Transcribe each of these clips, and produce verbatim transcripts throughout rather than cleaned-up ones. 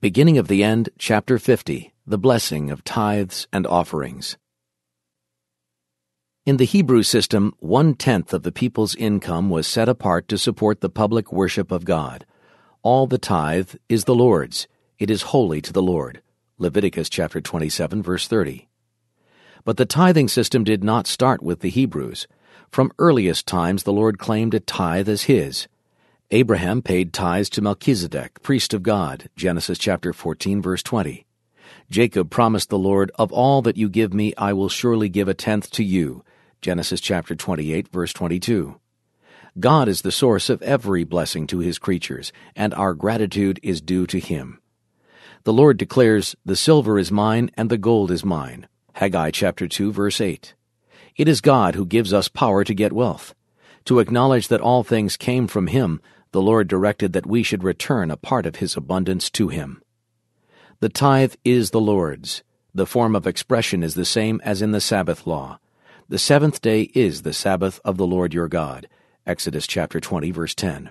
Beginning of the End, Chapter fifty, The Blessing of Tithes and Offerings. In the Hebrew system, one-tenth of the people's income was set apart to support the public worship of God. All the tithe is the Lord's. It is holy to the Lord. Leviticus chapter twenty-seven, verse thirty. But the tithing system did not start with the Hebrews. From earliest times the Lord claimed a tithe as his. Abraham paid tithes to Melchizedek, priest of God, Genesis chapter fourteen, verse twenty. Jacob promised the Lord, "Of all that you give me, I will surely give a tenth to you," Genesis chapter twenty-eight, verse twenty-two. God is the source of every blessing to his creatures, and our gratitude is due to him. The Lord declares, "The silver is mine, and the gold is mine," Haggai chapter two, verse eight. It is God who gives us power to get wealth. To acknowledge that all things came from him, the Lord directed that we should return a part of his abundance to him. The tithe is the Lord's. The form of expression is the same as in the Sabbath law. The seventh day is the Sabbath of the Lord your God, Exodus chapter twenty, verse ten.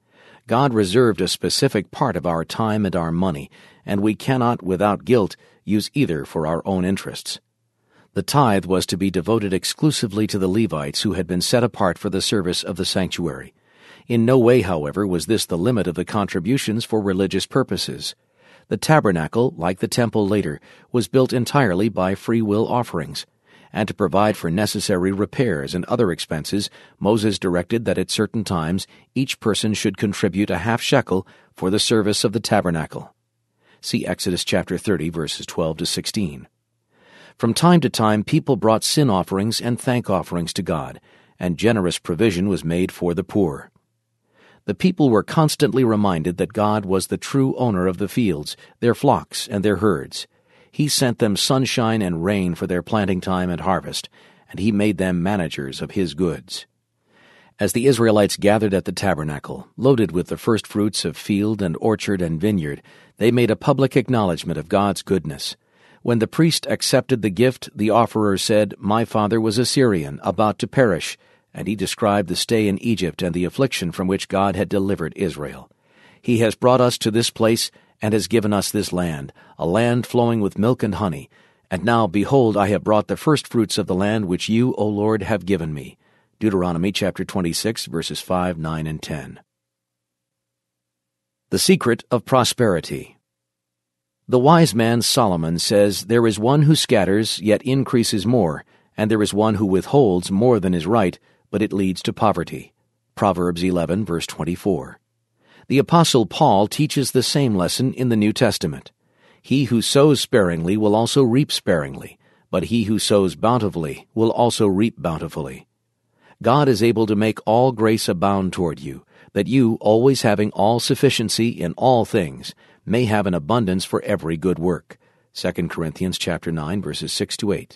God reserved a specific part of our time and our money, and we cannot, without guilt, use either for our own interests. The tithe was to be devoted exclusively to the Levites who had been set apart for the service of the sanctuary. In no way, however, was this the limit of the contributions for religious purposes. The tabernacle, like the temple later, was built entirely by free will offerings. And to provide for necessary repairs and other expenses, Moses directed that at certain times each person should contribute a half shekel for the service of the tabernacle. See Exodus chapter thirty, verses twelve to sixteen. From time to time, people brought sin offerings and thank offerings to God, and generous provision was made for the poor. The people were constantly reminded that God was the true owner of the fields, their flocks, and their herds. He sent them sunshine and rain for their planting time and harvest, and he made them managers of his goods. As the Israelites gathered at the tabernacle, loaded with the first fruits of field and orchard and vineyard, they made a public acknowledgment of God's goodness. When the priest accepted the gift, the offerer said, "My father was a Syrian, about to perish," and he described the stay in Egypt and the affliction from which God had delivered Israel. "He has brought us to this place and has given us this land, a land flowing with milk and honey. And now, behold, I have brought the first fruits of the land which you, O Lord, have given me." Deuteronomy chapter twenty-six, verses five, nine, and ten. The Secret of Prosperity. The wise man Solomon says, "There is one who scatters, yet increases more, and there is one who withholds more than is right, but it leads to poverty." Proverbs eleven, verse twenty-four. The Apostle Paul teaches the same lesson in the New Testament. He who sows sparingly will also reap sparingly, but he who sows bountifully will also reap bountifully. God is able to make all grace abound toward you, that you, always having all sufficiency in all things, may have an abundance for every good work. Second Corinthians chapter nine, verses six to eight.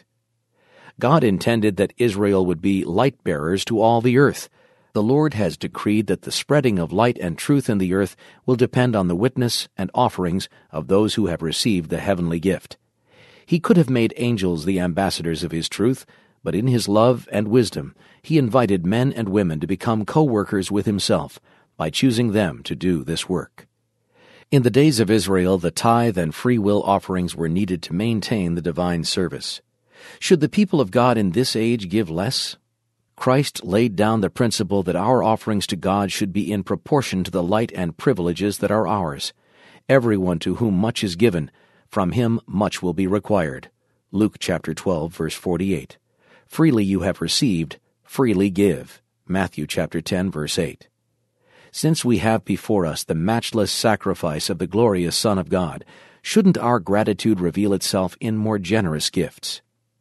God intended that Israel would be light-bearers to all the earth. The Lord has decreed that the spreading of light and truth in the earth will depend on the witness and offerings of those who have received the heavenly gift. He could have made angels the ambassadors of his truth, but in his love and wisdom he invited men and women to become co-workers with himself by choosing them to do this work. In the days of Israel, the tithe and free will offerings were needed to maintain the divine service. Should the people of God in this age give less? Christ laid down the principle that our offerings to God should be in proportion to the light and privileges that are ours. Everyone to whom much is given, from him much will be required. Luke chapter twelve, verse forty-eight. Freely you have received, freely give. Matthew chapter ten, verse eight. Since we have before us the matchless sacrifice of the glorious Son of God, shouldn't our gratitude reveal itself in more generous gifts?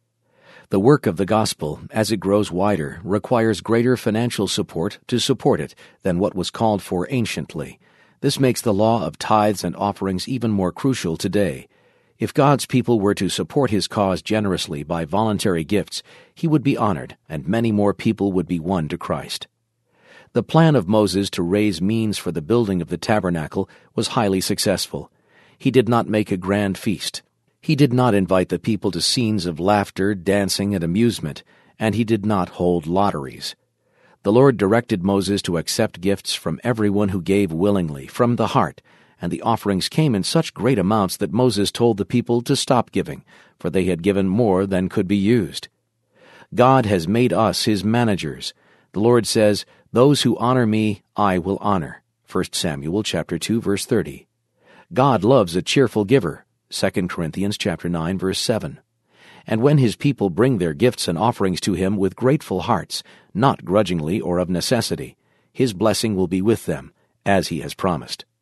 The work of the gospel, as it grows wider, requires greater financial support to support it than what was called for anciently. This makes the law of tithes and offerings even more crucial today. If God's people were to support his cause generously by voluntary gifts, he would be honored, and many more people would be won to Christ. The plan of Moses to raise means for the building of the tabernacle was highly successful. He did not make a grand feast. He did not invite the people to scenes of laughter, dancing, and amusement, and he did not hold lotteries. The Lord directed Moses to accept gifts from everyone who gave willingly, from the heart, and the offerings came in such great amounts that Moses told the people to stop giving, for they had given more than could be used. God has made us his managers. The Lord says, "Those who honor me, I will honor." First Samuel chapter two, verse thirty. God loves a cheerful giver. Second Corinthians chapter nine, verse seven. And when his people bring their gifts and offerings to him with grateful hearts, not grudgingly or of necessity, his blessing will be with them, as he has promised.